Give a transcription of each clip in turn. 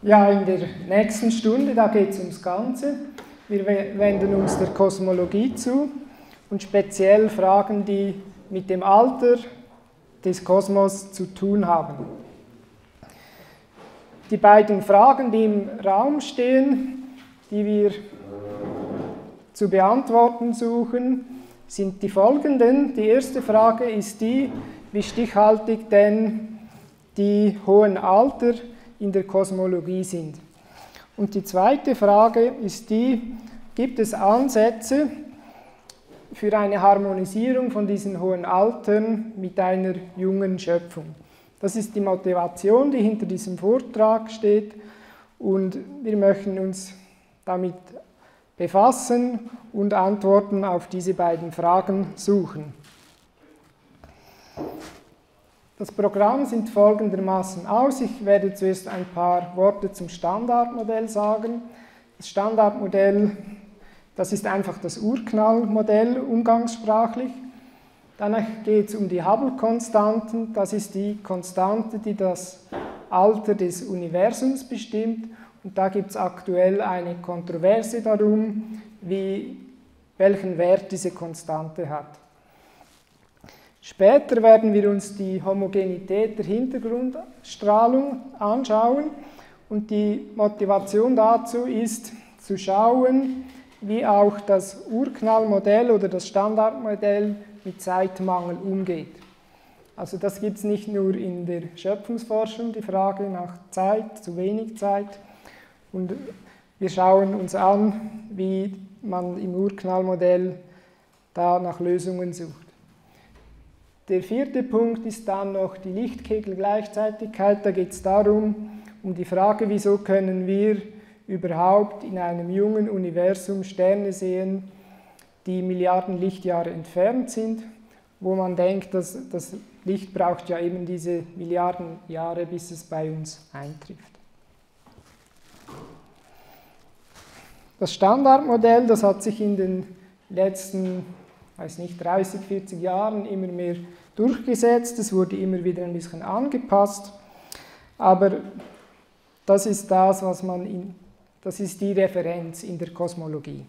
Ja, in der nächsten Stunde, da geht es ums Ganze. Wir wenden uns der Kosmologie zu und speziell Fragen, die mit dem Alter des Kosmos zu tun haben. Die beiden Fragen, die im Raum stehen, die wir zu beantworten suchen, sind die folgenden. Die erste Frage ist die, wie stichhaltig denn die hohen Alter in der Kosmologie sind. Und die zweite Frage ist die, gibt es Ansätze für eine Harmonisierung von diesen hohen Altern mit einer jungen Schöpfung? Das ist die Motivation, die hinter diesem Vortrag steht, und wir möchten uns damit befassen und Antworten auf diese beiden Fragen suchen. Das Programm sieht folgendermaßen aus. Ich werde zuerst ein paar Worte zum Standardmodell sagen. Das Standardmodell, das ist einfach das Urknallmodell umgangssprachlich. Danach geht es um die Hubble-Konstanten. Das ist die Konstante, die das Alter des Universums bestimmt. Und da gibt es aktuell eine Kontroverse darum, welchen Wert diese Konstante hat. Später werden wir uns die Homogenität der Hintergrundstrahlung anschauen, und die Motivation dazu ist, zu schauen, wie auch das Urknallmodell oder das Standardmodell mit Zeitmangel umgeht. Also das gibt es nicht nur in der Schöpfungsforschung, die Frage nach Zeit, zu wenig Zeit, und wir schauen uns an, wie man im Urknallmodell da nach Lösungen sucht. Der vierte Punkt ist dann noch die Lichtkegelgleichzeitigkeit. Da geht es darum, um die Frage, wieso können wir überhaupt in einem jungen Universum Sterne sehen, die Milliarden Lichtjahre entfernt sind, wo man denkt, dass das Licht braucht ja eben diese Milliarden Jahre, bis es bei uns eintrifft. Das Standardmodell, das hat sich in den letzten 30, 40 Jahren immer mehr durchgesetzt. Es wurde immer wieder ein bisschen angepasst, aber das ist das ist die Referenz in der Kosmologie.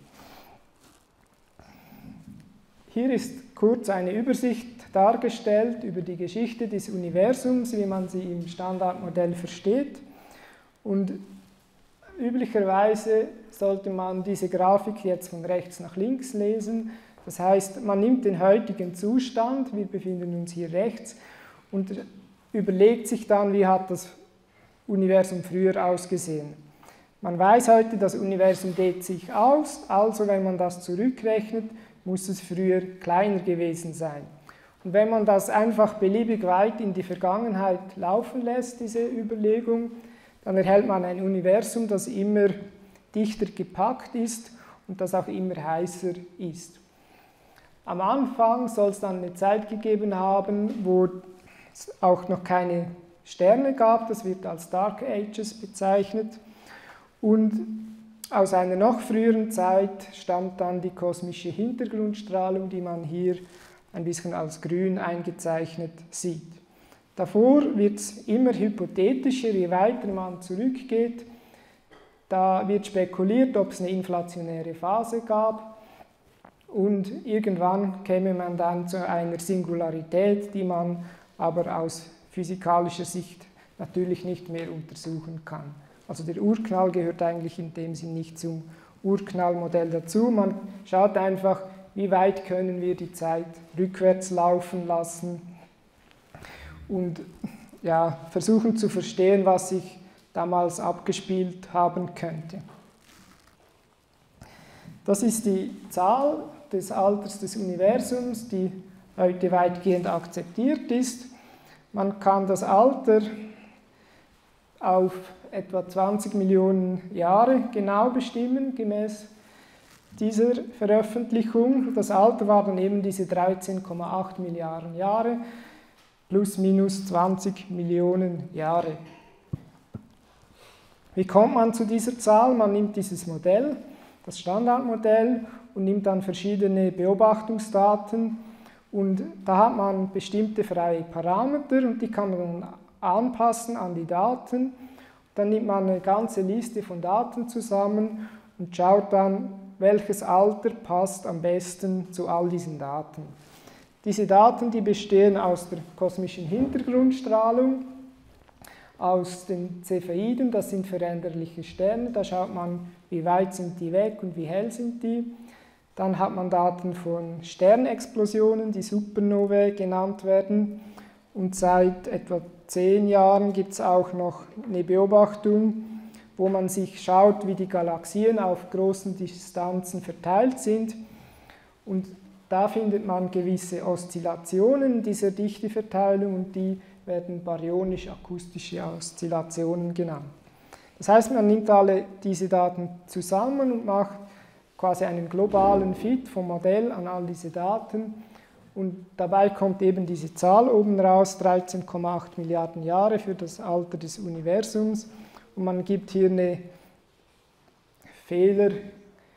Hier ist kurz eine Übersicht dargestellt über die Geschichte des Universums, wie man sie im Standardmodell versteht, und üblicherweise sollte man diese Grafik jetzt von rechts nach links lesen. Das heißt, man nimmt den heutigen Zustand, wir befinden uns hier rechts, und überlegt sich dann, wie hat das Universum früher ausgesehen. Man weiß heute, das Universum dehnt sich aus, also wenn man das zurückrechnet, muss es früher kleiner gewesen sein. Und wenn man das einfach beliebig weit in die Vergangenheit laufen lässt, diese Überlegung, dann erhält man ein Universum, das immer dichter gepackt ist und das auch immer heißer ist. Am Anfang soll es dann eine Zeit gegeben haben, wo es auch noch keine Sterne gab, das wird als Dark Ages bezeichnet, und aus einer noch früheren Zeit stammt dann die kosmische Hintergrundstrahlung, die man hier ein bisschen als grün eingezeichnet sieht. Davor wird es immer hypothetischer, je weiter man zurückgeht. Da wird spekuliert, ob es eine inflationäre Phase gab, und irgendwann käme man dann zu einer Singularität, die man aber aus physikalischer Sicht natürlich nicht mehr untersuchen kann. Also der Urknall gehört eigentlich in dem Sinn nicht zum Urknallmodell dazu. Man schaut einfach, wie weit können wir die Zeit rückwärts laufen lassen und ja, versuchen zu verstehen, was sich damals abgespielt haben könnte. Das ist die Zahl des Alters des Universums, die heute weitgehend akzeptiert ist. Man kann das Alter auf etwa 20 Millionen Jahre genau bestimmen, gemäß dieser Veröffentlichung. Das Alter war dann eben diese 13,8 Milliarden Jahre plus minus 20 Millionen Jahre. Wie kommt man zu dieser Zahl? Man nimmt dieses Modell, das Standardmodell, und nimmt dann verschiedene Beobachtungsdaten, und da hat man bestimmte freie Parameter und die kann man dann anpassen an die Daten, Dann nimmt man eine ganze Liste von Daten zusammen und schaut dann, welches Alter passt am besten zu all diesen Daten. Diese Daten, die bestehen aus der kosmischen Hintergrundstrahlung, aus den Cepheiden, das sind veränderliche Sterne, da schaut man, wie weit sind die weg und wie hell sind die. Dann hat man Daten von Sternexplosionen, die Supernovae genannt werden. Und seit etwa 10 Jahren gibt es auch noch eine Beobachtung, wo man sich schaut, wie die Galaxien auf großen Distanzen verteilt sind. Und da findet man gewisse Oszillationen dieser Dichteverteilung und die werden baryonisch-akustische Oszillationen genannt. Das heißt, man nimmt alle diese Daten zusammen und macht quasi einen globalen Fit vom Modell an all diese Daten. Und dabei kommt eben diese Zahl oben raus, 13,8 Milliarden Jahre für das Alter des Universums. Und man gibt hier eine Fehlergröße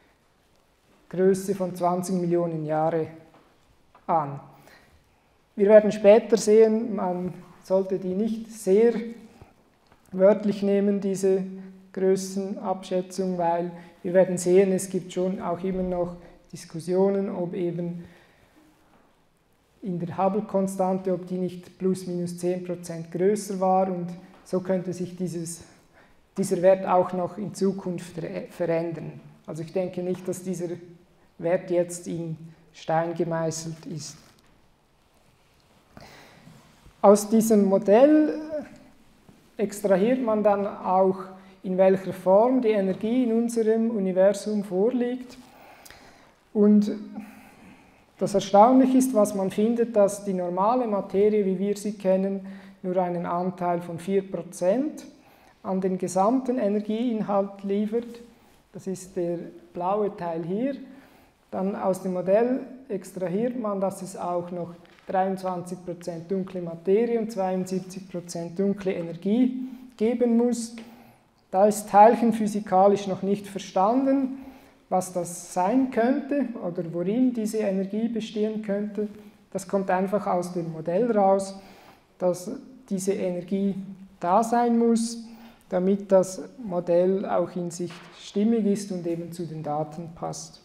von 20 Millionen Jahre an. Wir werden später sehen, man sollte die nicht sehr wörtlich nehmen, diese Größenabschätzung, weil wir werden sehen, es gibt schon auch immer noch Diskussionen, ob eben in der Hubble-Konstante, ob die nicht plus minus 10% größer war und so könnte sich dieser Wert auch noch in Zukunft verändern. Also ich denke nicht, dass dieser Wert jetzt in Stein gemeißelt ist. Aus diesem Modell extrahiert man dann auch, in welcher Form die Energie in unserem Universum vorliegt. Und das Erstaunliche ist, was man findet, dass die normale Materie, wie wir sie kennen, nur einen Anteil von 4% an den gesamten Energieinhalt liefert. Das ist der blaue Teil hier. Dann aus dem Modell extrahiert man, dass es auch noch 23% dunkle Materie und 72% dunkle Energie geben muss. Da ist teilchenphysikalisch noch nicht verstanden, was das sein könnte oder worin diese Energie bestehen könnte. Das kommt einfach aus dem Modell raus, dass diese Energie da sein muss, damit das Modell auch in sich stimmig ist und eben zu den Daten passt.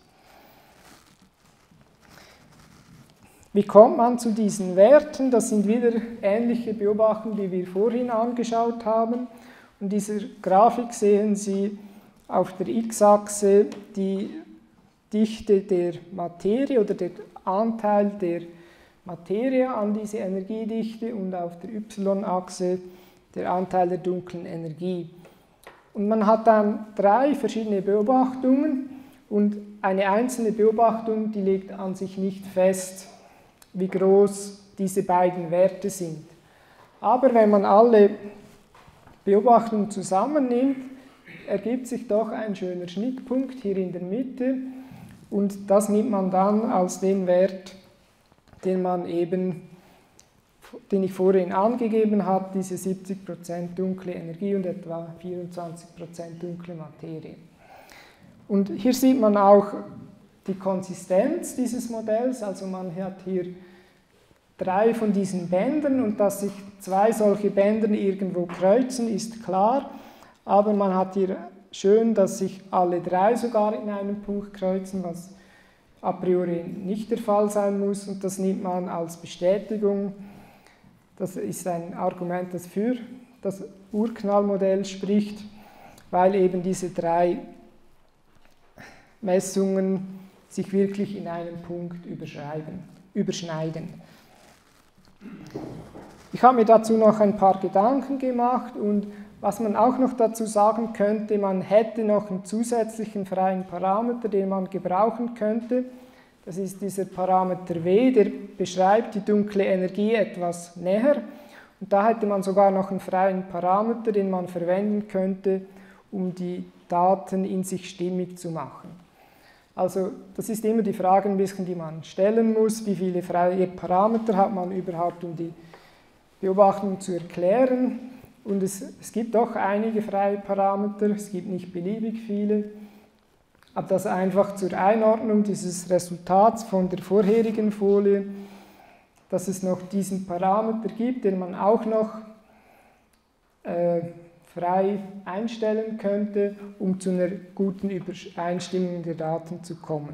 Wie kommt man zu diesen Werten? Das sind wieder ähnliche Beobachtungen, die wir vorhin angeschaut haben. In dieser Grafik sehen Sie auf der X-Achse die Dichte der Materie oder der Anteil der Materie an diese Energiedichte und auf der Y-Achse der Anteil der dunklen Energie. Und man hat dann 3 verschiedene Beobachtungen und eine einzelne Beobachtung, die legt an sich nicht fest, wie groß diese beiden Werte sind. Aber wenn man alle Beobachtungen zusammennimmt, ergibt sich doch ein schöner Schnittpunkt hier in der Mitte und das nimmt man dann als den Wert, den ich vorhin angegeben habe, diese 70% dunkle Energie und etwa 24% dunkle Materie. Und hier sieht man auch die Konsistenz dieses Modells, also man hat hier 3 von diesen Bändern und dass sich 2 solche Bänder irgendwo kreuzen, ist klar, aber man hat hier schön, dass sich alle 3 sogar in einem Punkt kreuzen, was a priori nicht der Fall sein muss und das nimmt man als Bestätigung. Das ist ein Argument, das für das Urknallmodell spricht, weil eben diese 3 Messungen sich wirklich in einem Punkt überschneiden. Ich habe mir dazu noch ein paar Gedanken gemacht und was man auch noch dazu sagen könnte, man hätte noch einen zusätzlichen freien Parameter, den man gebrauchen könnte. Das ist dieser Parameter W, der beschreibt die dunkle Energie etwas näher. Und da hätte man sogar noch einen freien Parameter, den man verwenden könnte, um die Daten in sich stimmig zu machen. Also das ist immer die Frage ein bisschen, die man stellen muss, wie viele freie Parameter hat man überhaupt, um die Beobachtung zu erklären. Und es gibt doch einige freie Parameter, es gibt nicht beliebig viele. Aber das einfach zur Einordnung dieses Resultats von der vorherigen Folie, dass es noch diesen Parameter gibt, den man auch noch frei einstellen könnte, um zu einer guten Übereinstimmung der Daten zu kommen.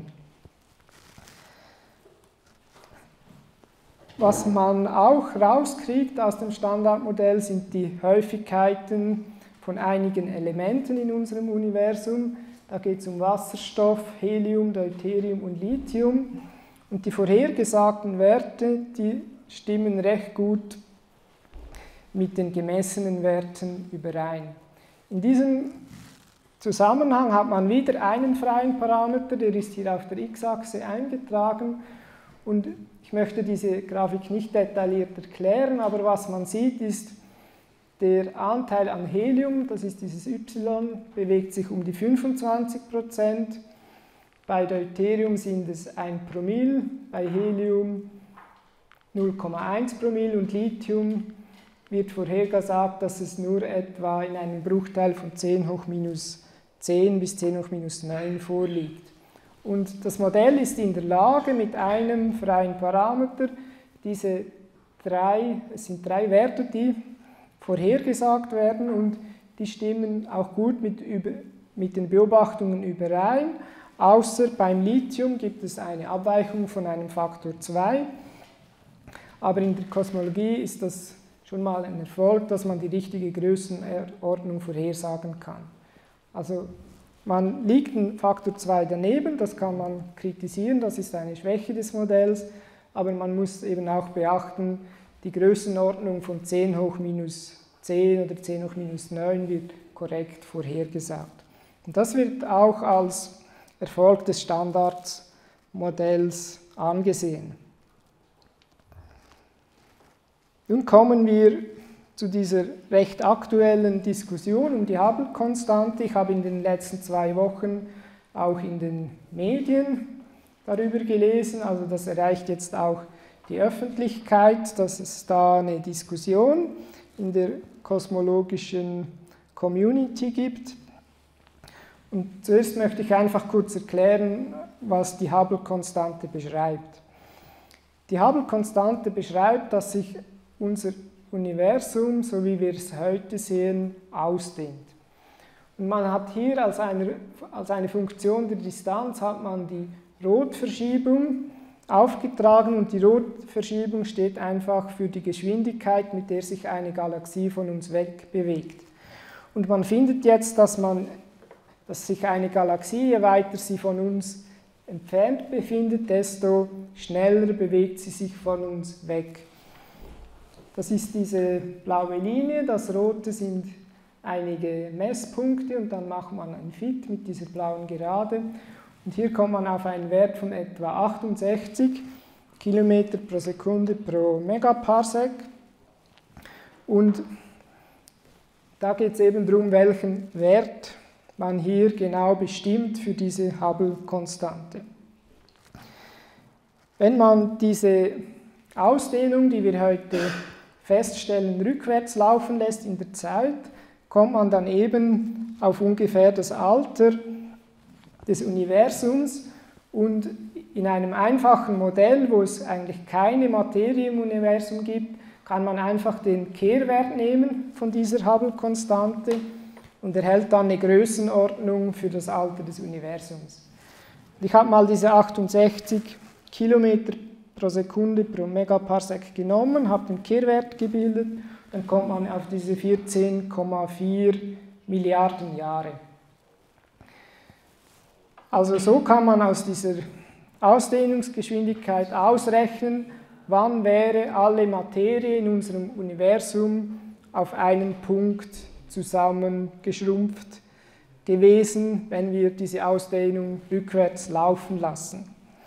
Was man auch rauskriegt aus dem Standardmodell sind die Häufigkeiten von einigen Elementen in unserem Universum. Da geht es um Wasserstoff, Helium, Deuterium und Lithium. Und die vorhergesagten Werte, die stimmen recht gut mit den gemessenen Werten überein. In diesem Zusammenhang hat man wieder einen freien Parameter, der ist hier auf der x-Achse eingetragen. Und ich möchte diese Grafik nicht detailliert erklären, aber was man sieht, ist, der Anteil an Helium, das ist dieses Y, bewegt sich um die 25%. Bei Deuterium sind es 1 Promille, bei Helium 0,1 Promille und Lithium wird vorhergesagt, dass es nur etwa in einem Bruchteil von 10 hoch minus 10 bis 10 hoch minus 9 vorliegt. Und das Modell ist in der Lage, mit einem freien Parameter es sind drei Werte, die vorhergesagt werden und die stimmen auch gut mit den Beobachtungen überein, außer beim Lithium gibt es eine Abweichung von einem Faktor 2, aber in der Kosmologie ist das schon mal ein Erfolg, dass man die richtige Größenordnung vorhersagen kann. Also man liegt einen Faktor 2 daneben, das kann man kritisieren, das ist eine Schwäche des Modells, aber man muss eben auch beachten, die Größenordnung von 10 hoch minus 10 oder 10 hoch minus 9 wird korrekt vorhergesagt. Und das wird auch als Erfolg des Standardmodells angesehen. Nun kommen wir zu dieser recht aktuellen Diskussion um die Hubble-Konstante. Ich habe in den letzten 2 Wochen auch in den Medien darüber gelesen, also das erreicht jetzt auch die Öffentlichkeit, dass es da eine Diskussion in der kosmologischen Community gibt. Und zuerst möchte ich einfach kurz erklären, was die Hubble-Konstante beschreibt. Die Hubble-Konstante beschreibt, dass sich unser Universum, so wie wir es heute sehen, ausdehnt. Und man hat hier als eine Funktion der Distanz hat man die Rotverschiebung aufgetragen und die Rotverschiebung steht einfach für die Geschwindigkeit, mit der sich eine Galaxie von uns wegbewegt. Und man findet jetzt, dass sich eine Galaxie, je weiter sie von uns entfernt befindet, desto schneller bewegt sie sich von uns weg. Das ist diese blaue Linie, das rote sind einige Messpunkte und dann macht man ein Fit mit dieser blauen Gerade. Und hier kommt man auf einen Wert von etwa 68 Kilometer pro Sekunde pro Megaparsec. Und da geht es eben darum, welchen Wert man hier genau bestimmt für diese Hubble-Konstante. Wenn man diese Ausdehnung, die wir heute feststellen, rückwärts laufen lässt in der Zeit, kommt man dann eben auf ungefähr das Alter des Universums und in einem einfachen Modell, wo es eigentlich keine Materie im Universum gibt, kann man einfach den Kehrwert nehmen von dieser Hubble-Konstante und erhält dann eine Größenordnung für das Alter des Universums. Ich habe mal diese 68 Kilometer pro Sekunde pro Megaparsec genommen, habe den Kehrwert gebildet, dann kommt man auf diese 14,4 Milliarden Jahre. Also so kann man aus dieser Ausdehnungsgeschwindigkeit ausrechnen, wann wäre alle Materie in unserem Universum auf einen Punkt zusammengeschrumpft gewesen, wenn wir diese Ausdehnung rückwärts laufen lassen.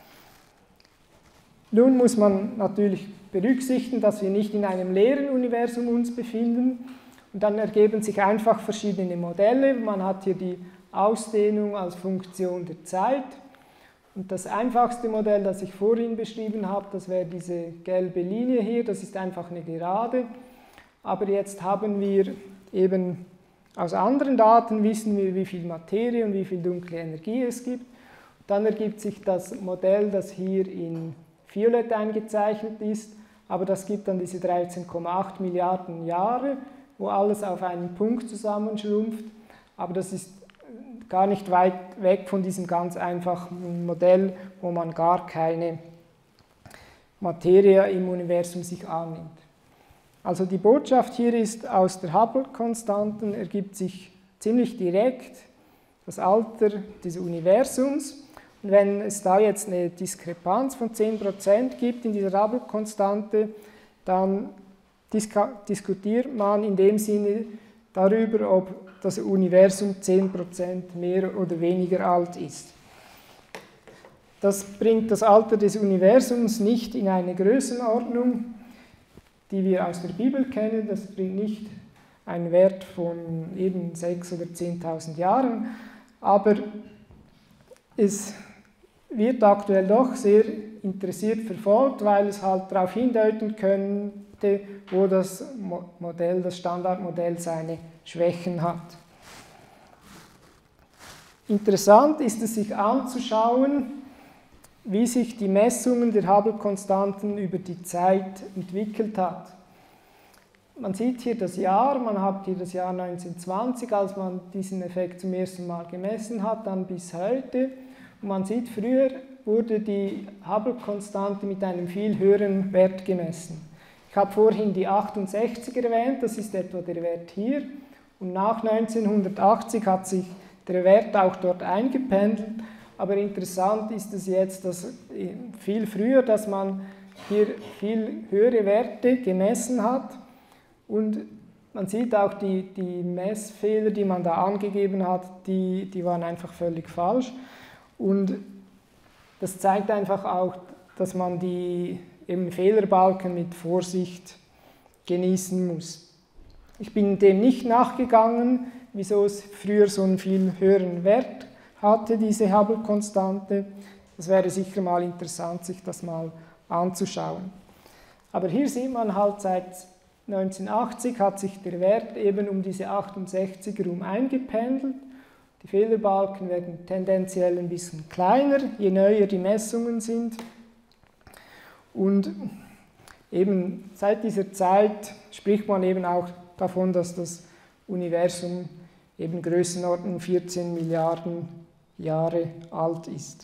Nun muss man natürlich berücksichtigen, dass wir nicht in einem leeren Universum uns befinden und dann ergeben sich einfach verschiedene Modelle. Man hat hier die Ausdehnung als Funktion der Zeit und das einfachste Modell, das ich vorhin beschrieben habe, das wäre diese gelbe Linie hier, das ist einfach eine Gerade, aber jetzt haben wir eben aus anderen Daten, wissen wir, wie viel Materie und wie viel dunkle Energie es gibt. Dann ergibt sich das Modell, das hier in Violett eingezeichnet ist, aber das gibt dann diese 13,8 Milliarden Jahre wo alles auf einen Punkt zusammenschrumpft, aber das ist gar nicht weit weg von diesem ganz einfachen Modell, wo man gar keine Materie im Universum sich annimmt. Also die Botschaft hier ist, aus der Hubble-Konstanten ergibt sich ziemlich direkt das Alter des Universums. Und wenn es da jetzt eine Diskrepanz von 10% gibt in dieser Hubble-Konstante, dann diskutiert man in dem Sinne darüber, ob das Universum 10% mehr oder weniger alt ist. Das bringt das Alter des Universums nicht in eine Größenordnung, die wir aus der Bibel kennen. Das bringt nicht einen Wert von eben 6.000 oder 10.000 Jahren, aber es wird aktuell doch sehr interessiert verfolgt, weil es halt darauf hindeuten könnte, wo das Modell, das Standardmodell seine Schwächen hat. Interessant ist es, sich anzuschauen, wie sich die Messungen der Hubble-Konstanten über die Zeit entwickelt hat. Man sieht hier das Jahr, man hat hier das Jahr 1920, als man diesen Effekt zum ersten Mal gemessen hat, dann bis heute. Und man sieht, früher wurde die Hubble-Konstante mit einem viel höheren Wert gemessen. Ich habe vorhin die 68 erwähnt, das ist etwa der Wert hier. Und nach 1980 hat sich der Wert auch dort eingependelt. Aber interessant ist es jetzt, dass viel früher, dass man hier viel höhere Werte gemessen hat. Und man sieht auch, die Messfehler, die man da angegeben hat, die waren einfach völlig falsch. Und das zeigt einfach auch, dass man die eben Fehlerbalken mit Vorsicht genießen muss. Ich bin dem nicht nachgegangen, wieso es früher so einen viel höheren Wert hatte, diese Hubble-Konstante. Das wäre sicher mal interessant, sich das mal anzuschauen. Aber hier sieht man halt, seit 1980 hat sich der Wert eben um diese 68 herum eingependelt. Die Fehlerbalken werden tendenziell ein bisschen kleiner, je neuer die Messungen sind. Und eben seit dieser Zeit spricht man eben auch davon, dass das Universum eben Größenordnung 14 Milliarden Jahre alt ist.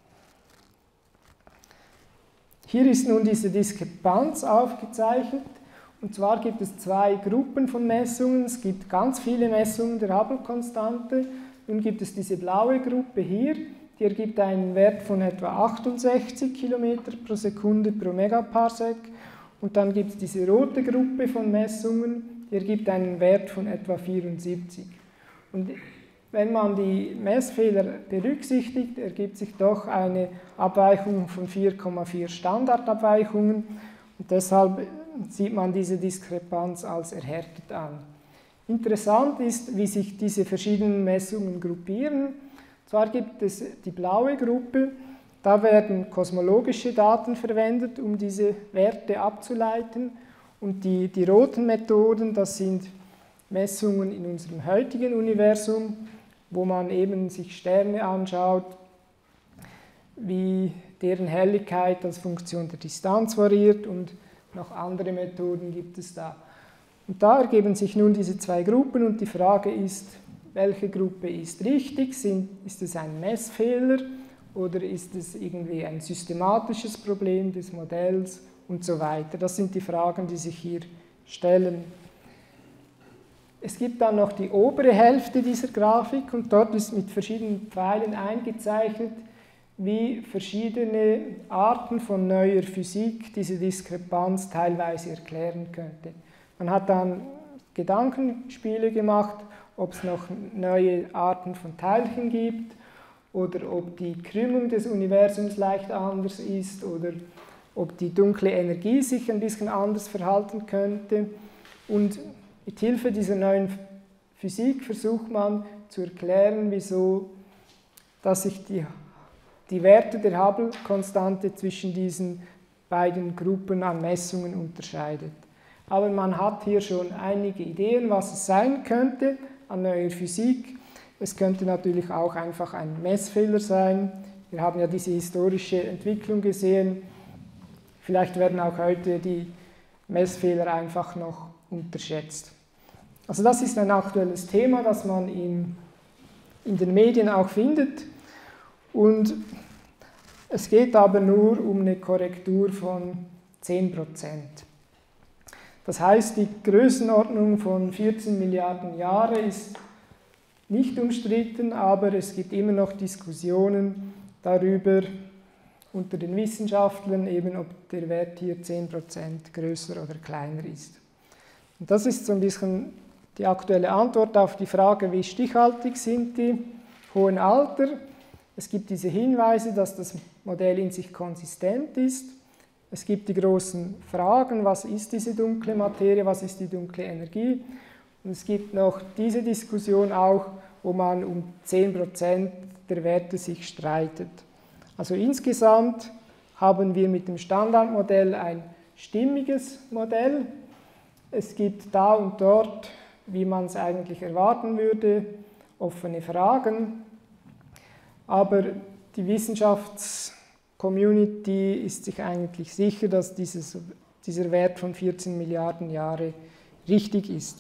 Hier ist nun diese Diskrepanz aufgezeichnet. Und zwar gibt es zwei Gruppen von Messungen. Es gibt ganz viele Messungen der Hubble-Konstante. Nun gibt es diese blaue Gruppe hier, die ergibt einen Wert von etwa 68 km pro Sekunde pro Megaparsec. Und dann gibt es diese rote Gruppe von Messungen, die ergibt einen Wert von etwa 74. Und wenn man die Messfehler berücksichtigt, ergibt sich doch eine Abweichung von 4,4 Standardabweichungen. Und deshalb sieht man diese Diskrepanz als erhärtet an. Interessant ist, wie sich diese verschiedenen Messungen gruppieren. Zwar gibt es die blaue Gruppe, da werden kosmologische Daten verwendet, um diese Werte abzuleiten. Und die roten Methoden, das sind Messungen in unserem heutigen Universum, wo man eben sich Sterne anschaut, wie deren Helligkeit als Funktion der Distanz variiert, und noch andere Methoden gibt es da. Und da ergeben sich nun diese zwei Gruppen und die Frage ist, welche Gruppe ist richtig? Ist es ein Messfehler oder ist es irgendwie ein systematisches Problem des Modells und so weiter? Das sind die Fragen, die sich hier stellen. Es gibt dann noch die obere Hälfte dieser Grafik und dort ist mit verschiedenen Pfeilen eingezeichnet, wie verschiedene Arten von neuer Physik diese Diskrepanz teilweise erklären könnte. Man hat dann Gedankenspiele gemacht, ob es noch neue Arten von Teilchen gibt oder ob die Krümmung des Universums leicht anders ist oder ob die dunkle Energie sich ein bisschen anders verhalten könnte. Und mit Hilfe dieser neuen Physik versucht man zu erklären, wieso dass sich die Werte der Hubble-Konstante zwischen diesen beiden Gruppen an Messungen unterscheidet. Aber man hat hier schon einige Ideen, was es sein könnte an neuer Physik. Es könnte natürlich auch einfach ein Messfehler sein. Wir haben ja diese historische Entwicklung gesehen. Vielleicht werden auch heute die Messfehler einfach noch unterschätzt. Also das ist ein aktuelles Thema, das man in den Medien auch findet. Und es geht aber nur um eine Korrektur von 10%. Das heißt, die Größenordnung von 14 Milliarden Jahre ist nicht umstritten, aber es gibt immer noch Diskussionen darüber unter den Wissenschaftlern, eben ob der Wert hier 10% größer oder kleiner ist. Und das ist so ein bisschen die aktuelle Antwort auf die Frage, wie stichhaltig sind die hohen Alter. Es gibt diese Hinweise, dass das Modell in sich konsistent ist. Es gibt die großen Fragen, was ist diese dunkle Materie, was ist die dunkle Energie. Und es gibt noch diese Diskussion auch, wo man um 10% der Werte sich streitet. Also insgesamt haben wir mit dem Standardmodell ein stimmiges Modell. Es gibt da und dort, wie man es eigentlich erwarten würde, offene Fragen. Aber die Wissenschaftscommunity ist sich eigentlich sicher, dass dieser Wert von 14 Milliarden Jahre richtig ist.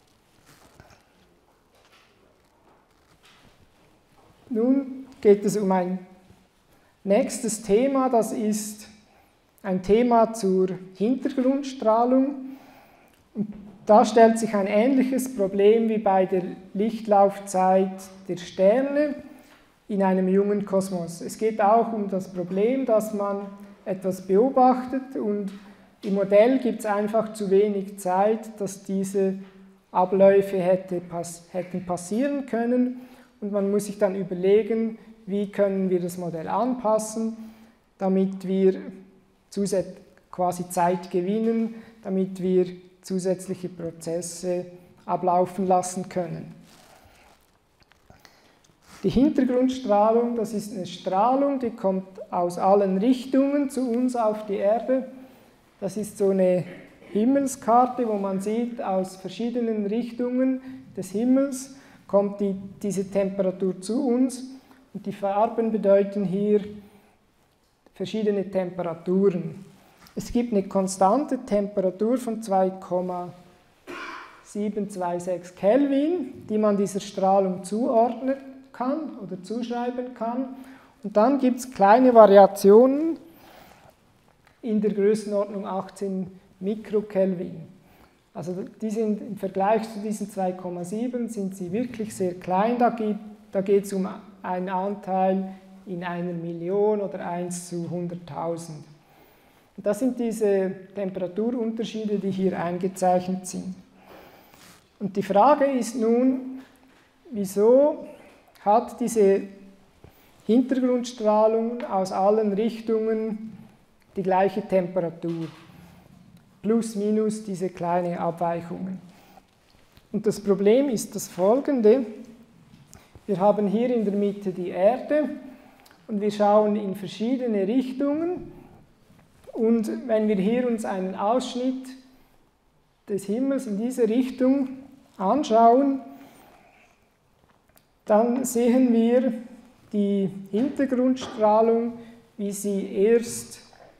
Nun geht es um ein nächstes Thema, das ist ein Thema zur Hintergrundstrahlung. Und da stellt sich ein ähnliches Problem wie bei der Lichtlaufzeit der Sterne in einem jungen Kosmos. Es geht auch um das Problem, dass man etwas beobachtet und im Modell gibt es einfach zu wenig Zeit, dass diese Abläufe hätten passieren können und man muss sich dann überlegen, wie können wir das Modell anpassen, damit wir quasi Zeit gewinnen, damit wir zusätzliche Prozesse ablaufen lassen können. Die Hintergrundstrahlung, das ist eine Strahlung, die kommt aus allen Richtungen zu uns auf die Erde. Das ist so eine Himmelskarte, wo man sieht, aus verschiedenen Richtungen des Himmels kommt diese Temperatur zu uns. Und die Farben bedeuten hier verschiedene Temperaturen. Es gibt eine konstante Temperatur von 2,726 Kelvin, die man dieser Strahlung zuordnen kann oder zuschreiben kann. Und dann gibt es kleine Variationen in der Größenordnung 18 Mikrokelvin. Also die sind im Vergleich zu diesen 2,7 sind sie wirklich sehr klein. Da geht es um einen Anteil in einer Million oder 1 zu 100.000. Und das sind diese Temperaturunterschiede, die hier eingezeichnet sind. Und die Frage ist nun, wieso hat diese Hintergrundstrahlung aus allen Richtungen die gleiche Temperatur? Plus, minus diese kleinen Abweichungen. Und das Problem ist das folgende. Wir haben hier in der Mitte die Erde und wir schauen in verschiedene Richtungen. Und wenn wir hier uns einen Ausschnitt des Himmels in diese Richtung anschauen, dann sehen wir die Hintergrundstrahlung, wie sie erst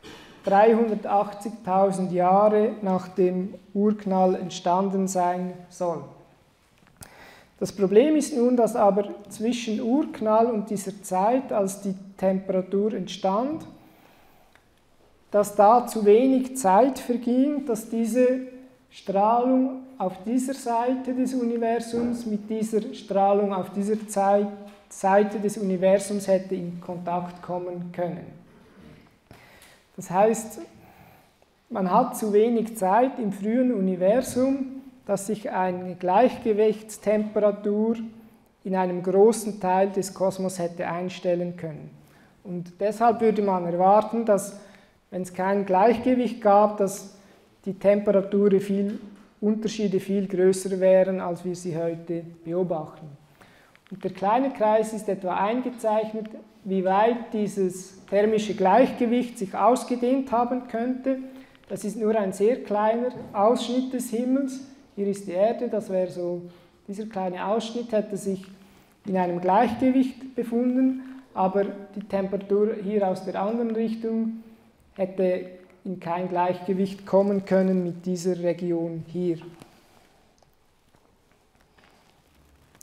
380.000 Jahre nach dem Urknall entstanden sein soll. Das Problem ist nun, dass aber zwischen Urknall und dieser Zeit, als die Temperatur entstand, dass da zu wenig Zeit verging, dass diese Strahlung auf dieser Seite des Universums mit dieser Strahlung auf dieser Seite des Universums hätte in Kontakt kommen können. Das heißt, man hat zu wenig Zeit im frühen Universum, dass sich eine Gleichgewichtstemperatur in einem großen Teil des Kosmos hätte einstellen können. Und deshalb würde man erwarten, dass, wenn es kein Gleichgewicht gab, dass die Unterschiede viel größer wären, als wir sie heute beobachten. Und der kleine Kreis ist etwa eingezeichnet, wie weit dieses thermische Gleichgewicht sich ausgedehnt haben könnte. Das ist nur ein sehr kleiner Ausschnitt des Himmels. Hier ist die Erde, das wäre so, dieser kleine Ausschnitt hätte sich in einem Gleichgewicht befunden, aber die Temperatur hier aus der anderen Richtung hätte in kein Gleichgewicht kommen können mit dieser Region hier.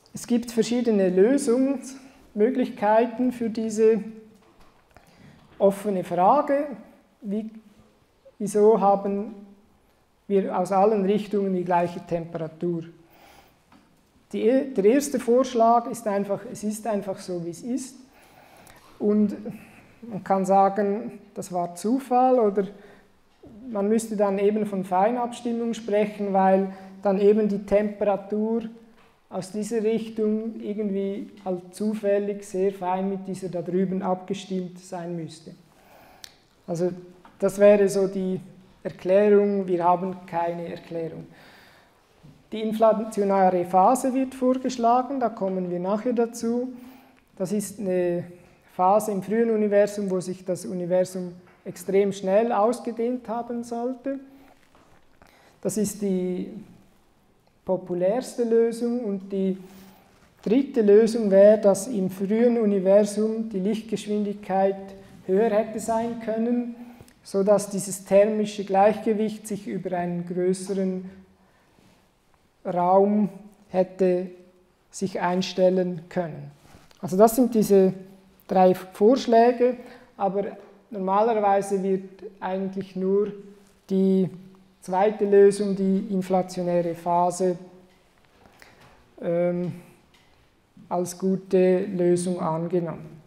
Es gibt verschiedene Lösungsmöglichkeiten für diese offene Frage. Wieso haben wir aus allen Richtungen die gleiche Temperatur? Der erste Vorschlag ist einfach, es ist einfach so, wie es ist. Und man kann sagen, das war Zufall, oder man müsste dann eben von Feinabstimmung sprechen, weil dann eben die Temperatur aus dieser Richtung irgendwie halt zufällig sehr fein mit dieser da drüben abgestimmt sein müsste. Also das wäre so die Erklärung, wir haben keine Erklärung. Die inflationäre Phase wird vorgeschlagen, da kommen wir nachher dazu. Das ist eine Phase im frühen Universum, wo sich das Universum extrem schnell ausgedehnt haben sollte. Das ist die populärste Lösung, und die dritte Lösung wäre, dass im frühen Universum die Lichtgeschwindigkeit höher hätte sein können, sodass dieses thermische Gleichgewicht sich über einen größeren Raum hätte sich einstellen können. Also das sind diese 3 Vorschläge, aber normalerweise wird eigentlich nur die zweite Lösung, die inflationäre Phase, als gute Lösung angenommen.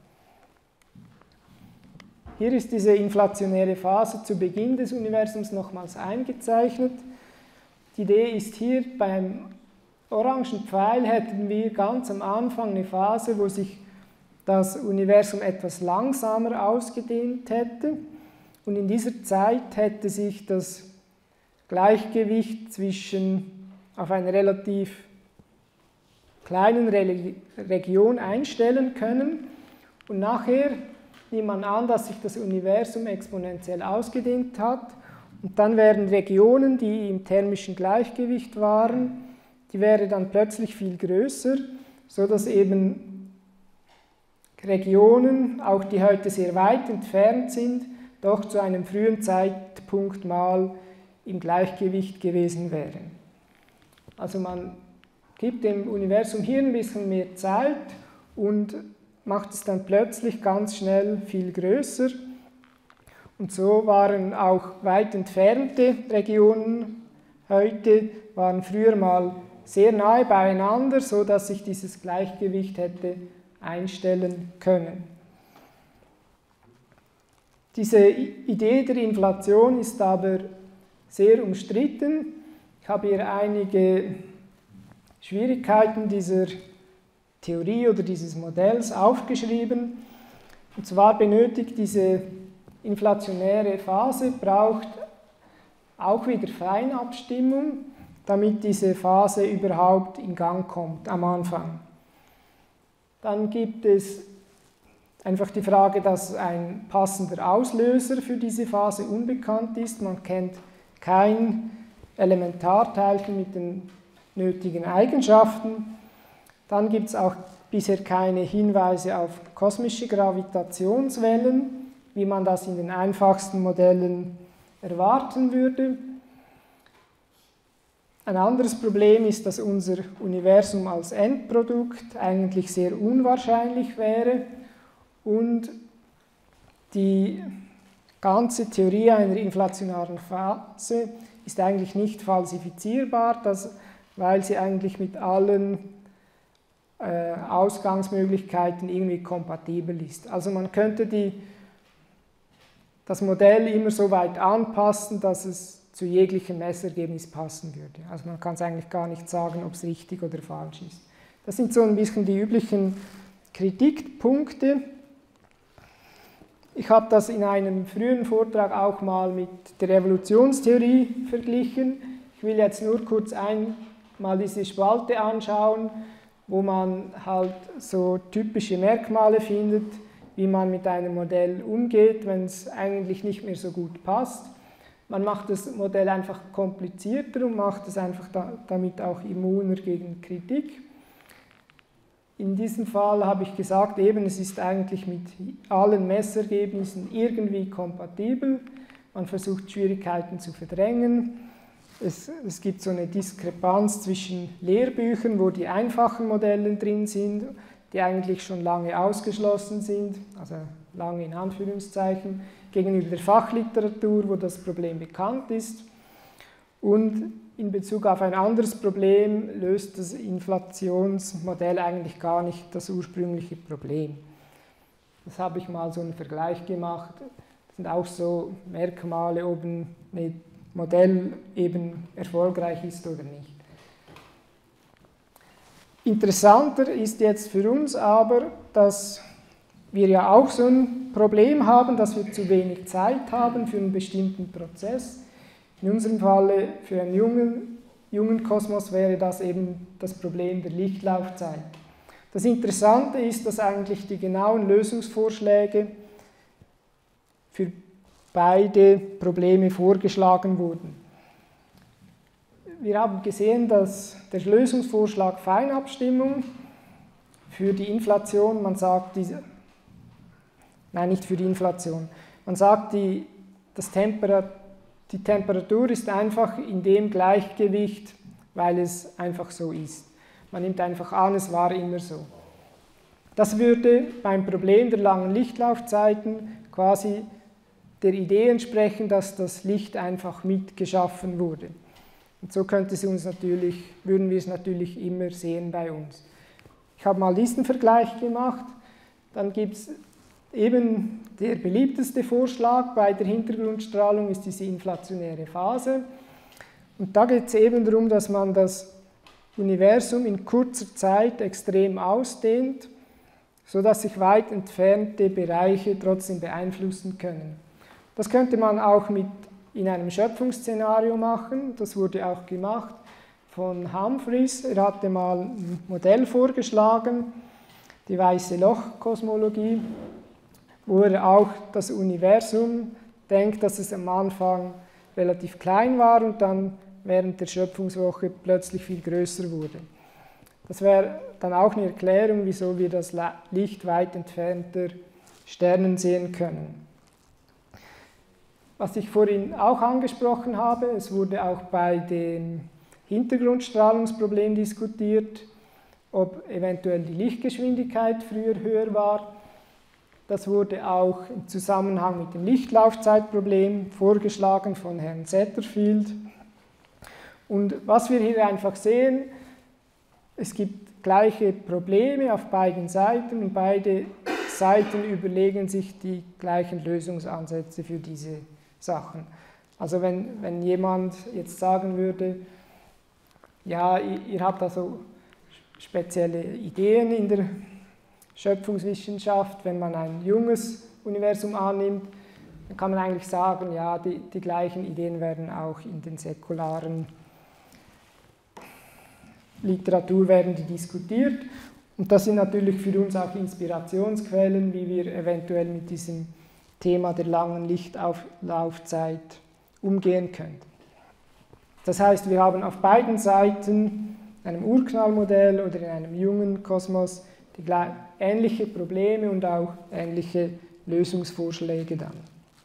Hier ist diese inflationäre Phase zu Beginn des Universums nochmals eingezeichnet. Die Idee ist hier, beim orangen Pfeil hätten wir ganz am Anfang eine Phase, wo sich das Universum etwas langsamer ausgedehnt hätte, und in dieser Zeit hätte sich das Gleichgewicht auf einer relativ kleinen Region einstellen können, und nachher nimmt man an, dass sich das Universum exponentiell ausgedehnt hat, und dann wären Regionen, die im thermischen Gleichgewicht waren, die wäre dann plötzlich viel größer, sodass eben Regionen, auch die heute sehr weit entfernt sind, doch zu einem frühen Zeitpunkt mal im Gleichgewicht gewesen wären. Also man gibt dem Universum hier ein bisschen mehr Zeit und macht es dann plötzlich ganz schnell viel größer. Und so waren auch weit entfernte Regionen heute, waren früher mal sehr nahe beieinander, sodass sich dieses Gleichgewicht hätte einstellen können. Diese Idee der Inflation ist aber sehr umstritten. Ich habe hier einige Schwierigkeiten dieser Theorie oder dieses Modells aufgeschrieben. Und zwar benötigt diese inflationäre Phase, braucht auch wieder Feinabstimmung, damit diese Phase überhaupt in Gang kommt am Anfang. Dann gibt es einfach die Frage, dass ein passender Auslöser für diese Phase unbekannt ist. Man kennt kein Elementarteilchen mit den nötigen Eigenschaften. Dann gibt es auch bisher keine Hinweise auf kosmische Gravitationswellen, wie man das in den einfachsten Modellen erwarten würde. Ein anderes Problem ist, dass unser Universum als Endprodukt eigentlich sehr unwahrscheinlich wäre und die ganze Theorie einer inflationären Phase ist eigentlich nicht falsifizierbar, weil sie eigentlich mit allen Ausgangsmöglichkeiten irgendwie kompatibel ist. Also man könnte das Modell immer so weit anpassen, dass es zu jeglichem Messergebnis passen würde. Also man kann es eigentlich gar nicht sagen, ob es richtig oder falsch ist. Das sind so ein bisschen die üblichen Kritikpunkte. Ich habe das in einem frühen Vortrag auch mal mit der Evolutionstheorie verglichen. Ich will jetzt nur kurz einmal diese Spalte anschauen, wo man halt so typische Merkmale findet, wie man mit einem Modell umgeht, wenn es eigentlich nicht mehr so gut passt. Man macht das Modell einfach komplizierter und macht es einfach damit auch immuner gegen Kritik. In diesem Fall habe ich gesagt, eben, es ist eigentlich mit allen Messergebnissen irgendwie kompatibel. Man versucht, Schwierigkeiten zu verdrängen. Es gibt so eine Diskrepanz zwischen Lehrbüchern, wo die einfachen Modelle drin sind, die eigentlich schon lange ausgeschlossen sind, also lange in Anführungszeichen, gegenüber der Fachliteratur, wo das Problem bekannt ist. Und in Bezug auf ein anderes Problem löst das Inflationsmodell eigentlich gar nicht das ursprüngliche Problem. Das habe ich mal so einen Vergleich gemacht. Das sind auch so Merkmale, ob ein Modell eben erfolgreich ist oder nicht. Interessanter ist jetzt für uns aber, dass wir ja auch so ein Problem haben, dass wir zu wenig Zeit haben für einen bestimmten Prozess. In unserem Falle für einen jungen Kosmos wäre das eben das Problem der Lichtlaufzeit. Das Interessante ist, dass eigentlich die genauen Lösungsvorschläge für beide Probleme vorgeschlagen wurden. Wir haben gesehen, dass der Lösungsvorschlag Feinabstimmung für die Inflation, man sagt, nicht für die Inflation, man sagt, die Temperatur ist einfach in dem Gleichgewicht, weil es einfach so ist. Man nimmt einfach an, es war immer so. Das würde beim Problem der langen Lichtlaufzeiten quasi der Idee entsprechen, dass das Licht einfach mitgeschaffen wurde. Und so würden wir es natürlich immer sehen bei uns. Ich habe mal diesen Vergleich gemacht. Dann gibt es eben der beliebteste Vorschlag bei der Hintergrundstrahlung ist diese inflationäre Phase. Und da geht es eben darum, dass man das Universum in kurzer Zeit extrem ausdehnt, sodass sich weit entfernte Bereiche trotzdem beeinflussen können. Das könnte man auch in einem Schöpfungsszenario machen, das wurde auch gemacht von Humphreys. Er hatte mal ein Modell vorgeschlagen, die Weiße Loch-Kosmologie, wo er auch das Universum denkt, dass es am Anfang relativ klein war und dann während der Schöpfungswoche plötzlich viel größer wurde. Das wäre dann auch eine Erklärung, wieso wir das Licht weit entfernter Sternen sehen können. Was ich vorhin auch angesprochen habe, es wurde auch bei dem Hintergrundstrahlungsproblem diskutiert, ob eventuell die Lichtgeschwindigkeit früher höher war. Das wurde auch im Zusammenhang mit dem Lichtlaufzeitproblem vorgeschlagen von Herrn Setterfield. Und was wir hier einfach sehen, es gibt gleiche Probleme auf beiden Seiten und beide Seiten überlegen sich die gleichen Lösungsansätze für diese Sachen. Also wenn jemand jetzt sagen würde, ja, ihr habt also spezielle Ideen in der Schöpfungswissenschaft, wenn man ein junges Universum annimmt, dann kann man eigentlich sagen, ja, die gleichen Ideen werden auch in den säkularen Literatur werden die diskutiert. Und das sind natürlich für uns auch Inspirationsquellen, wie wir eventuell mit diesem Thema der langen Lichtlaufzeit umgehen können. Das heißt, wir haben auf beiden Seiten, in einem Urknallmodell oder in einem jungen Kosmos, ähnliche Probleme und auch ähnliche Lösungsvorschläge dann.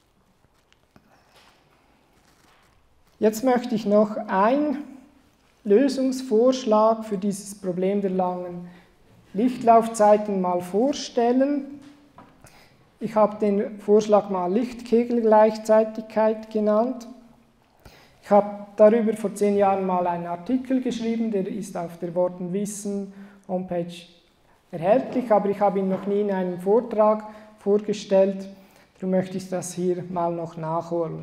Jetzt möchte ich noch einen Lösungsvorschlag für dieses Problem der langen Lichtlaufzeiten mal vorstellen. Ich habe den Vorschlag mal Lichtkegelgleichzeitigkeit genannt. Ich habe darüber vor 10 Jahren mal einen Artikel geschrieben, der ist auf der Wortenwissen Homepage erhältlich, aber ich habe ihn noch nie in einem Vortrag vorgestellt, darum möchte ich das hier mal noch nachholen.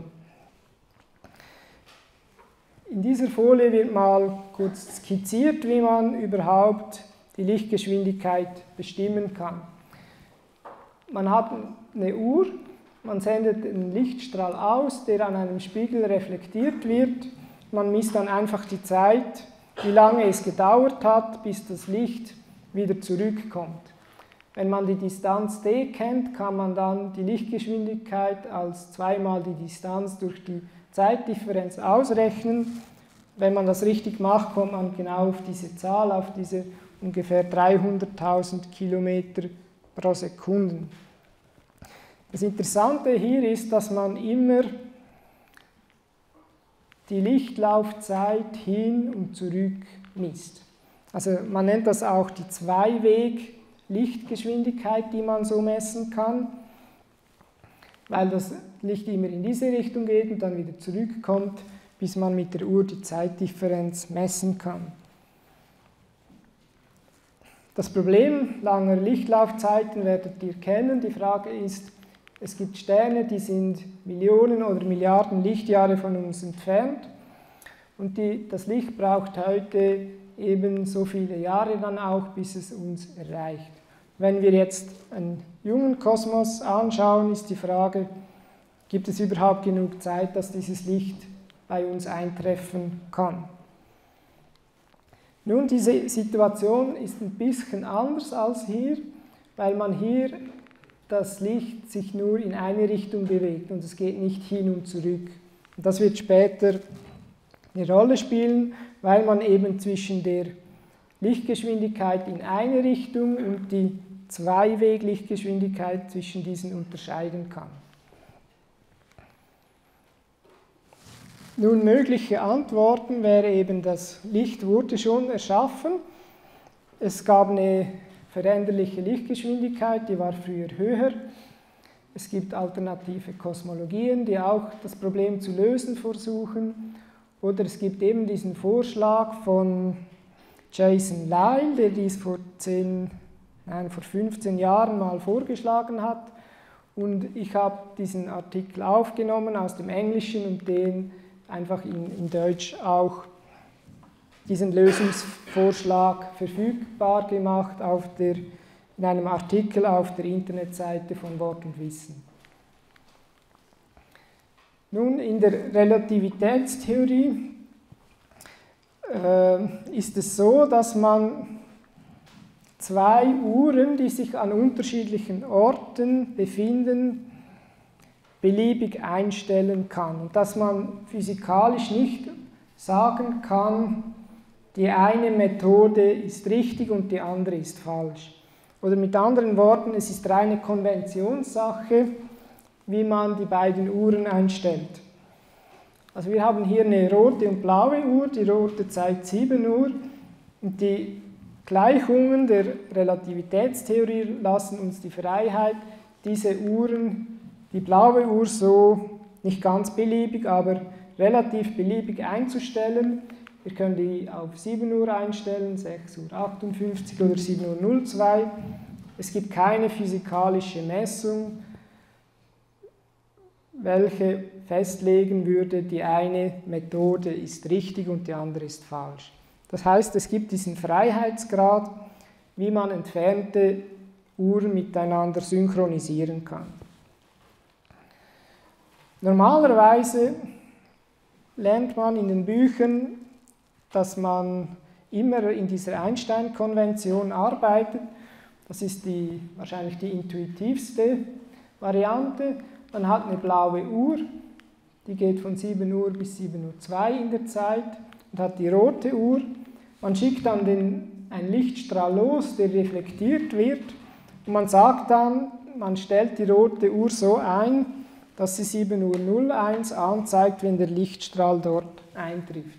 In dieser Folie wird mal kurz skizziert, wie man überhaupt die Lichtgeschwindigkeit bestimmen kann. Man hat eine Uhr, man sendet einen Lichtstrahl aus, der an einem Spiegel reflektiert wird. Man misst dann einfach die Zeit, wie lange es gedauert hat, bis das Licht wieder zurückkommt. Wenn man die Distanz d kennt, kann man dann die Lichtgeschwindigkeit als zweimal die Distanz durch die Zeitdifferenz ausrechnen. Wenn man das richtig macht, kommt man genau auf diese Zahl, auf diese ungefähr 300.000 Kilometer pro Sekunde. Das Interessante hier ist, dass man immer die Lichtlaufzeit hin und zurück misst. Also man nennt das auch die Zweiweg-Lichtgeschwindigkeit, die man so messen kann, weil das Licht immer in diese Richtung geht und dann wieder zurückkommt, bis man mit der Uhr die Zeitdifferenz messen kann. Das Problem langer Lichtlaufzeiten werdet ihr kennen. Die Frage ist, es gibt Sterne, die sind Millionen oder Milliarden Lichtjahre von uns entfernt und das Licht braucht heute eben so viele Jahre dann auch, bis es uns erreicht. Wenn wir jetzt einen jungen Kosmos anschauen, ist die Frage, gibt es überhaupt genug Zeit, dass dieses Licht bei uns eintreffen kann? Nun, diese Situation ist ein bisschen anders als hier, weil man hier das Licht sich nur in eine Richtung bewegt und es geht nicht hin und zurück. Und das wird später eine Rolle spielen, weil man eben zwischen der Lichtgeschwindigkeit in eine Richtung und die Zweiweg-Lichtgeschwindigkeit zwischen diesen unterscheiden kann. Nun, mögliche Antworten wäre eben, das Licht wurde schon erschaffen. Es gab eine veränderliche Lichtgeschwindigkeit, die war früher höher. Es gibt alternative Kosmologien, die auch das Problem zu lösen versuchen. Oder es gibt eben diesen Vorschlag von Jason Lisle, der dies vor 15 Jahren mal vorgeschlagen hat. Und ich habe diesen Artikel aufgenommen aus dem Englischen und den einfach in Deutsch auch diesen Lösungsvorschlag verfügbar gemacht in einem Artikel auf der Internetseite von Wort und Wissen. Nun, in der Relativitätstheorie ist es so, dass man zwei Uhren, die sich an unterschiedlichen Orten befinden, beliebig einstellen kann und dass man physikalisch nicht sagen kann, die eine Methode ist richtig und die andere ist falsch. Oder mit anderen Worten, es ist reine Konventionssache, wie man die beiden Uhren einstellt. Also wir haben hier eine rote und blaue Uhr, die rote zeigt 7 Uhr und die Gleichungen der Relativitätstheorie lassen uns die Freiheit, diese Uhren, die blaue Uhr so nicht ganz beliebig, aber relativ beliebig einzustellen. Wir können die auf 7 Uhr einstellen, 6:58 Uhr oder 7:02 Uhr. Es gibt keine physikalische Messung, welche festlegen würde, die eine Methode ist richtig und die andere ist falsch. Das heißt, es gibt diesen Freiheitsgrad, wie man entfernte Uhren miteinander synchronisieren kann. Normalerweise lernt man in den Büchern, dass man immer in dieser Einstein-Konvention arbeitet. Das ist wahrscheinlich die intuitivste Variante. Man hat eine blaue Uhr, die geht von 7 Uhr bis 7:02 Uhr in der Zeit und hat die rote Uhr. Man schickt dann einen Lichtstrahl los, der reflektiert wird und man sagt dann, man stellt die rote Uhr so ein, dass sie 7:01 Uhr anzeigt, wenn der Lichtstrahl dort eintrifft.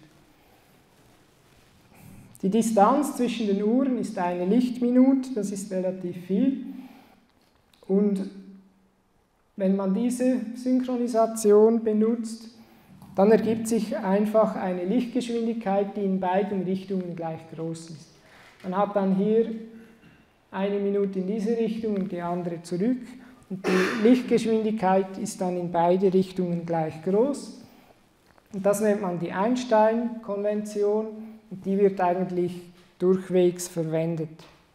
Die Distanz zwischen den Uhren ist eine Lichtminute, das ist relativ viel. Und wenn man diese Synchronisation benutzt, dann ergibt sich einfach eine Lichtgeschwindigkeit, die in beiden Richtungen gleich groß ist. Man hat dann hier eine Minute in diese Richtung und die andere zurück. Und die Lichtgeschwindigkeit ist dann in beide Richtungen gleich groß. Und das nennt man die Einstein-Konvention und die wird eigentlich durchwegs verwendet.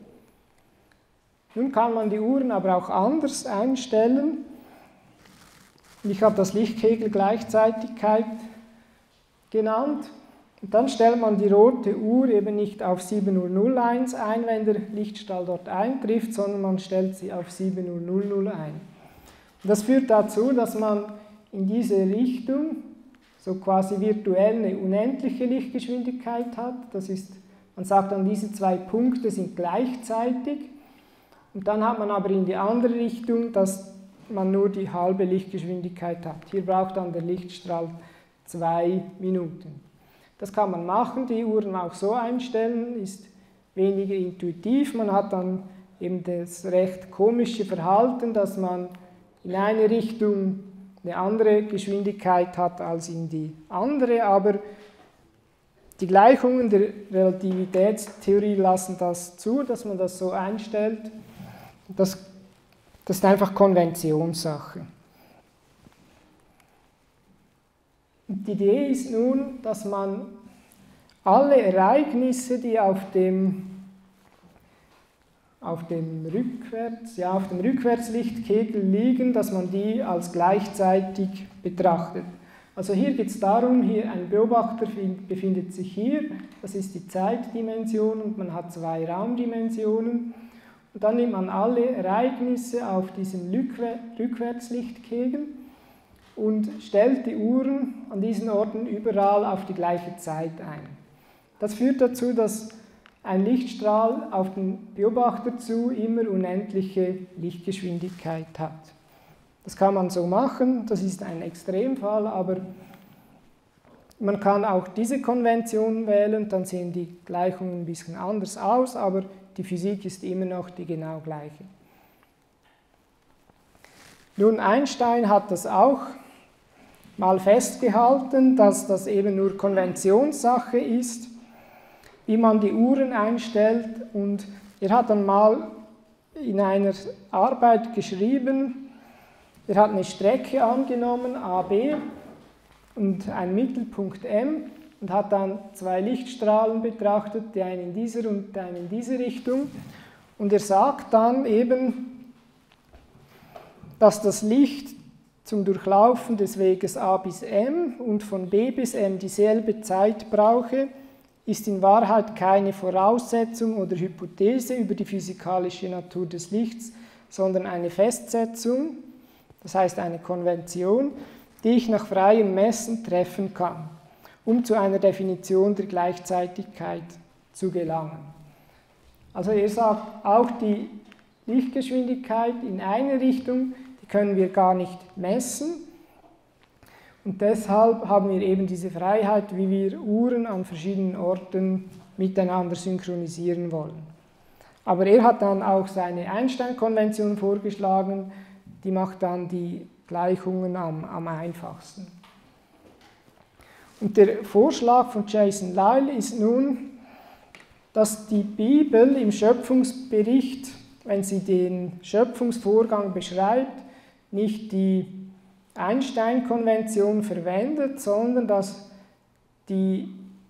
Nun kann man die Uhren aber auch anders einstellen. Ich habe das Lichtkegelgleichzeitigkeit genannt. Und dann stellt man die rote Uhr eben nicht auf 7:01 Uhr ein, wenn der Lichtstrahl dort eintrifft, sondern man stellt sie auf 7:00 Uhr ein. Und das führt dazu, dass man in diese Richtung so quasi virtuell eine unendliche Lichtgeschwindigkeit hat. Das ist, man sagt dann, diese zwei Punkte sind gleichzeitig. Und dann hat man aber in die andere Richtung, dass man nur die halbe Lichtgeschwindigkeit hat. Hier braucht dann der Lichtstrahl 2 Minuten. Das kann man machen, die Uhren auch so einstellen, ist weniger intuitiv. Man hat dann eben das recht komische Verhalten, dass man in eine Richtung eine andere Geschwindigkeit hat als in die andere, aber die Gleichungen der Relativitätstheorie lassen das zu, dass man das so einstellt. Das ist einfach Konventionssache. Die Idee ist nun, dass man alle Ereignisse, die auf dem Rückwärtslichtkegel liegen, dass man die als gleichzeitig betrachtet. Also hier geht es darum, hier ein Beobachter befindet sich hier, das ist die Zeitdimension und man hat 2 Raumdimensionen. Und dann nimmt man alle Ereignisse auf diesem Rückwärtslichtkegel und stellt die Uhren an diesen Orten überall auf die gleiche Zeit ein. Das führt dazu, dass ein Lichtstrahl auf den Beobachter zu immer unendliche Lichtgeschwindigkeit hat. Das kann man so machen, das ist ein Extremfall, aber man kann auch diese Konvention wählen, dann sehen die Gleichungen ein bisschen anders aus, aber die Physik ist immer noch die genau gleiche. Nun, Einstein hat das auch mal festgehalten, dass das eben nur Konventionssache ist, wie man die Uhren einstellt, und er hat dann mal in einer Arbeit geschrieben, er hat eine Strecke angenommen, AB, und einen Mittelpunkt M, und hat dann 2 Lichtstrahlen betrachtet, die einen in dieser und einen in diese Richtung. Und er sagt dann eben, dass das Licht zum Durchlaufen des Weges A bis M und von B bis M dieselbe Zeit brauche, ist in Wahrheit keine Voraussetzung oder Hypothese über die physikalische Natur des Lichts, sondern eine Festsetzung, das heißt eine Konvention, die ich nach freiem Messen treffen kann, um zu einer Definition der Gleichzeitigkeit zu gelangen. Also er sagt, auch die Lichtgeschwindigkeit in eine Richtung, die können wir gar nicht messen, und deshalb haben wir eben diese Freiheit, wie wir Uhren an verschiedenen Orten miteinander synchronisieren wollen. Aber er hat dann auch seine Einstein-Konvention vorgeschlagen, die macht dann die Gleichungen am einfachsten. Und der Vorschlag von Jason Lisle ist nun, dass die Bibel im Schöpfungsbericht, wenn sie den Schöpfungsvorgang beschreibt, nicht die Einstein-Konvention verwendet, sondern dass der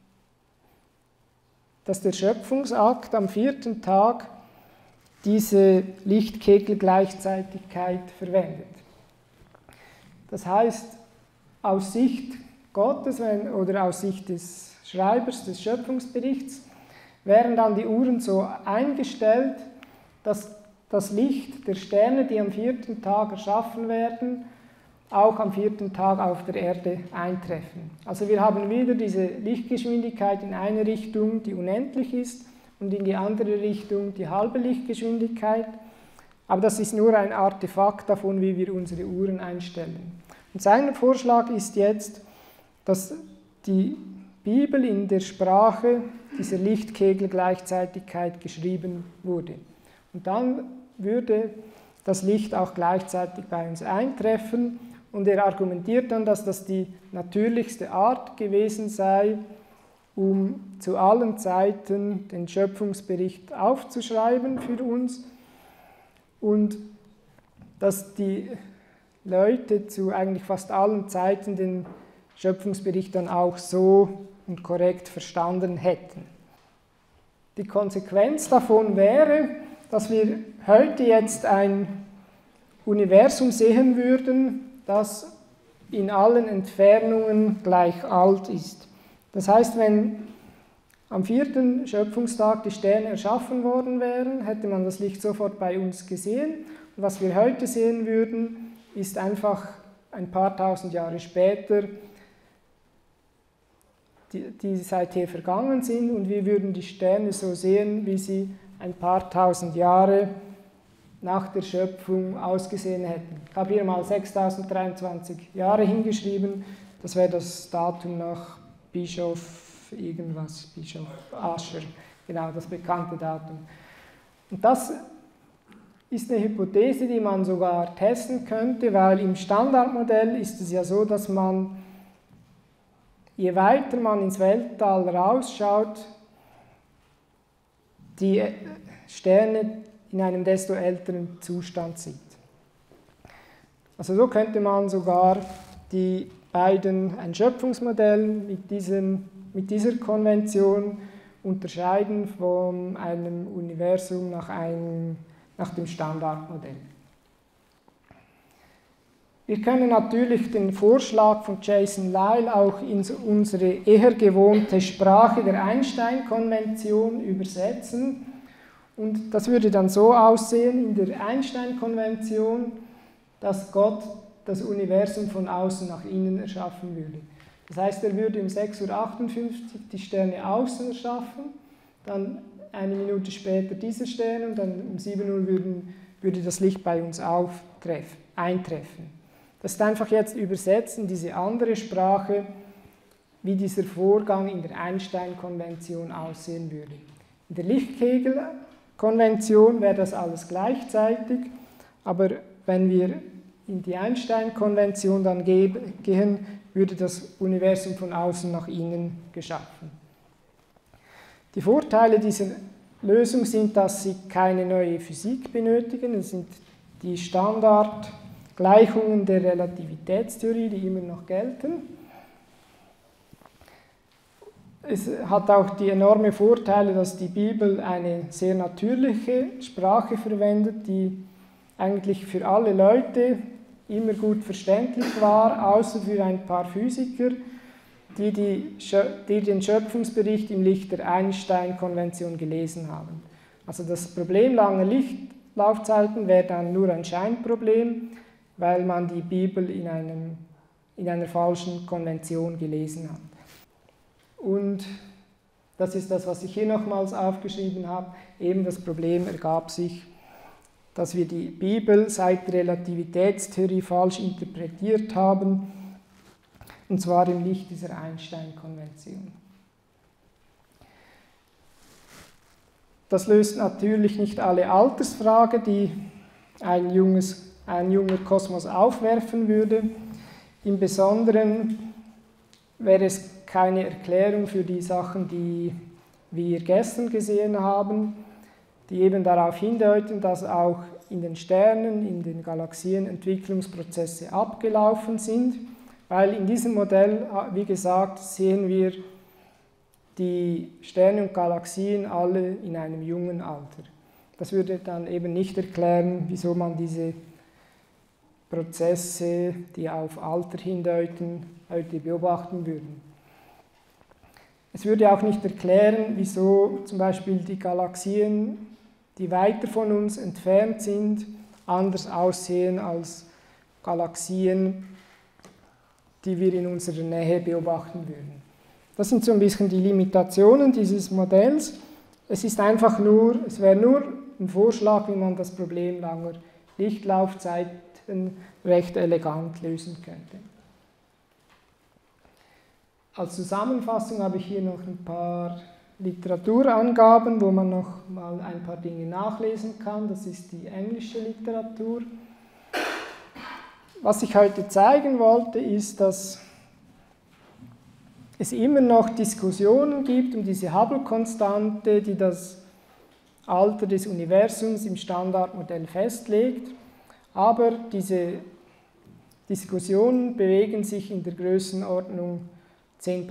Schöpfungsakt am 4. Tag diese Lichtkegelgleichzeitigkeit verwendet. Das heißt, aus Sicht Gottes oder aus Sicht des Schreibers des Schöpfungsberichts wären dann die Uhren so eingestellt, dass das Licht der Sterne, die am 4. Tag erschaffen werden, auch am 4. Tag auf der Erde eintreffen. Also wir haben wieder diese Lichtgeschwindigkeit in eine Richtung, die unendlich ist, und in die andere Richtung die halbe Lichtgeschwindigkeit. Aber das ist nur ein Artefakt davon, wie wir unsere Uhren einstellen. Und sein Vorschlag ist jetzt, dass die Bibel in der Sprache dieser Lichtkegelgleichzeitigkeit geschrieben wurde. Und dann würde das Licht auch gleichzeitig bei uns eintreffen. Und er argumentiert dann, dass das die natürlichste Art gewesen sei, um zu allen Zeiten den Schöpfungsbericht aufzuschreiben für uns, und dass die Leute zu eigentlich fast allen Zeiten den Schöpfungsbericht dann auch so und korrekt verstanden hätten. Die Konsequenz davon wäre, dass wir heute jetzt ein Universum sehen würden, das in allen Entfernungen gleich alt ist. Das heißt, wenn am 4. Schöpfungstag die Sterne erschaffen worden wären, hätte man das Licht sofort bei uns gesehen. Und was wir heute sehen würden, ist einfach ein paar tausend Jahre später, die seither vergangen sind, und wir würden die Sterne so sehen, wie sie ein paar tausend Jahre nach der Schöpfung ausgesehen hätten. Ich habe hier mal 6023 Jahre hingeschrieben, Das wäre das Datum nach Bischof irgendwas, Bischof Ascher, genau, das bekannte Datum. Und das ist eine Hypothese, die man sogar testen könnte, weil im Standardmodell ist es ja so, dass man, je weiter man ins Weltall rausschaut, die Sterne in einem desto älteren Zustand sieht. Also so könnte man sogar die beiden, ein Schöpfungsmodell mit dieser Konvention unterscheiden von einem Universum nach dem Standardmodell. Wir können natürlich den Vorschlag von Jason Lisle auch in unsere eher gewohnte Sprache der Einstein-Konvention übersetzen. Und das würde dann so aussehen in der Einstein-Konvention, dass Gott das Universum von außen nach innen erschaffen würde. Das heißt, er würde um 6:58 Uhr die Sterne außen erschaffen, dann eine Minute später diese Sterne und dann um 7 Uhr würde das Licht bei uns eintreffen. Das ist einfach jetzt übersetzt in diese andere Sprache, wie dieser Vorgang in der Einstein-Konvention aussehen würde. In der Lichtkegel-Konvention wäre das alles gleichzeitig, aber wenn wir in die Einstein-Konvention dann gehen, würde das Universum von außen nach innen geschaffen. Die Vorteile dieser Lösung sind, dass sie keine neue Physik benötigen. Es sind die Standardgleichungen der Relativitätstheorie, die immer noch gelten. Es hat auch die enormen Vorteile, dass die Bibel eine sehr natürliche Sprache verwendet, die eigentlich für alle Leute immer gut verständlich war, außer für ein paar Physiker, die den Schöpfungsbericht im Licht der Einstein-Konvention gelesen haben. Also das Problem langer Lichtlaufzeiten wäre dann nur ein Scheinproblem, weil man die Bibel in einer falschen Konvention gelesen hat. Und das ist das, was ich hier nochmals aufgeschrieben habe. Eben das Problem ergab sich, dass wir die Bibel seit der Relativitätstheorie falsch interpretiert haben, und zwar im Licht dieser Einstein-Konvention. Das löst natürlich nicht alle Altersfragen, die ein junger Kosmos aufwerfen würde. Im Besonderen wäre es keine Erklärung für die Sachen, die wir gestern gesehen haben, die eben darauf hindeuten, dass auch in den Sternen, in den Galaxien Entwicklungsprozesse abgelaufen sind, weil in diesem Modell, wie gesagt, sehen wir die Sterne und Galaxien alle in einem jungen Alter. Das würde dann eben nicht erklären, wieso man diese Prozesse, die auf Alter hindeuten, heute beobachten würden. Es würde auch nicht erklären, wieso zum Beispiel die Galaxien, die weiter von uns entfernt sind, anders aussehen als Galaxien, die wir in unserer Nähe beobachten würden. Das sind so ein bisschen die Limitationen dieses Modells. Es wäre nur ein Vorschlag, wie man das Problem langer Lichtlaufzeiten recht elegant lösen könnte. Als Zusammenfassung habe ich hier noch ein paar Literaturangaben, wo man noch mal ein paar Dinge nachlesen kann. Das ist die englische Literatur. Was ich heute zeigen wollte, ist, dass es immer noch Diskussionen gibt um diese Hubble-Konstante, die das Alter des Universums im Standardmodell festlegt. Aber diese Diskussionen bewegen sich in der Größenordnung 10%.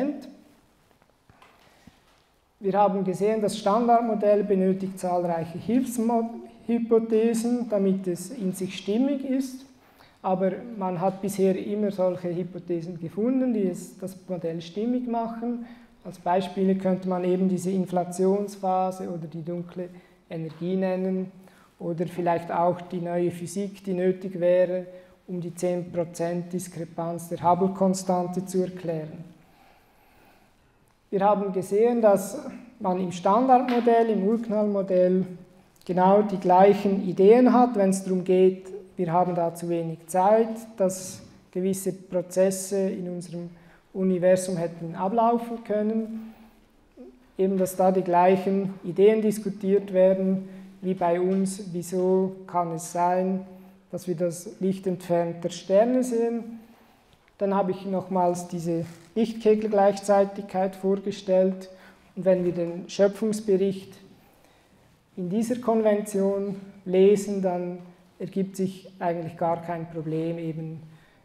Wir haben gesehen, das Standardmodell benötigt zahlreiche Hilfshypothesen, damit es in sich stimmig ist. Aber man hat bisher immer solche Hypothesen gefunden, die das Modell stimmig machen. Als Beispiele könnte man eben diese Inflationsphase oder die dunkle Energie nennen oder vielleicht auch die neue Physik, die nötig wäre, um die 10% Diskrepanz der Hubble-Konstante zu erklären. Wir haben gesehen, dass man im Standardmodell, im Urknallmodell genau die gleichen Ideen hat, wenn es darum geht, wir haben da zu wenig Zeit, das gewisse Prozesse in unserem Universum hätten ablaufen können, eben dass da die gleichen Ideen diskutiert werden wie bei uns. Wieso kann es sein, dass wir das Licht entfernter Sterne sehen? Dann habe ich nochmals diese Lichtkegelgleichzeitigkeit vorgestellt. Und wenn wir den Schöpfungsbericht in dieser Konvention lesen, dann ergibt sich eigentlich gar kein Problem eben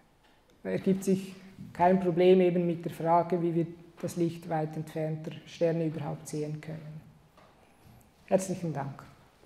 mit der Frage, wie wir das Licht weit entfernter Sterne überhaupt sehen können. Herzlichen Dank.